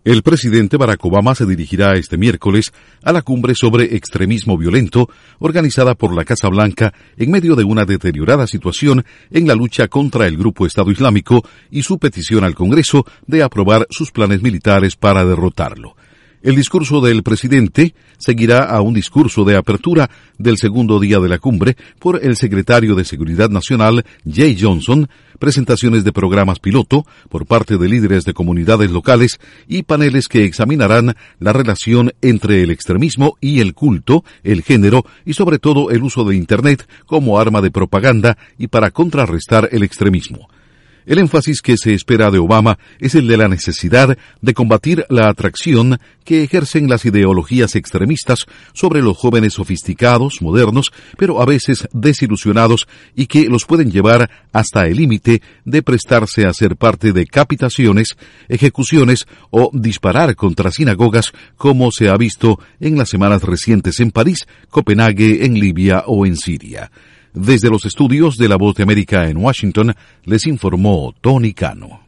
El presidente Barack Obama se dirigirá este miércoles a la cumbre sobre extremismo violento organizada por la Casa Blanca en medio de una deteriorada situación en la lucha contra el grupo Estado Islámico y su petición al Congreso de aprobar sus planes militares para derrotarlo. El discurso del presidente seguirá a un discurso de apertura del segundo día de la cumbre por el secretario de Seguridad Nacional, Jay Johnson, presentaciones de programas piloto por parte de líderes de comunidades locales y paneles que examinarán la relación entre el extremismo y el culto, el género y sobre todo el uso de Internet como arma de propaganda y para contrarrestar el extremismo. El énfasis que se espera de Obama es el de la necesidad de combatir la atracción que ejercen las ideologías extremistas sobre los jóvenes sofisticados, modernos, pero a veces desilusionados y que los pueden llevar hasta el límite de prestarse a ser parte de decapitaciones, ejecuciones o disparar contra sinagogas, como se ha visto en las semanas recientes en París, Copenhague, en Libia o en Siria. Desde los estudios de La Voz de América en Washington, les informó Tony Cano.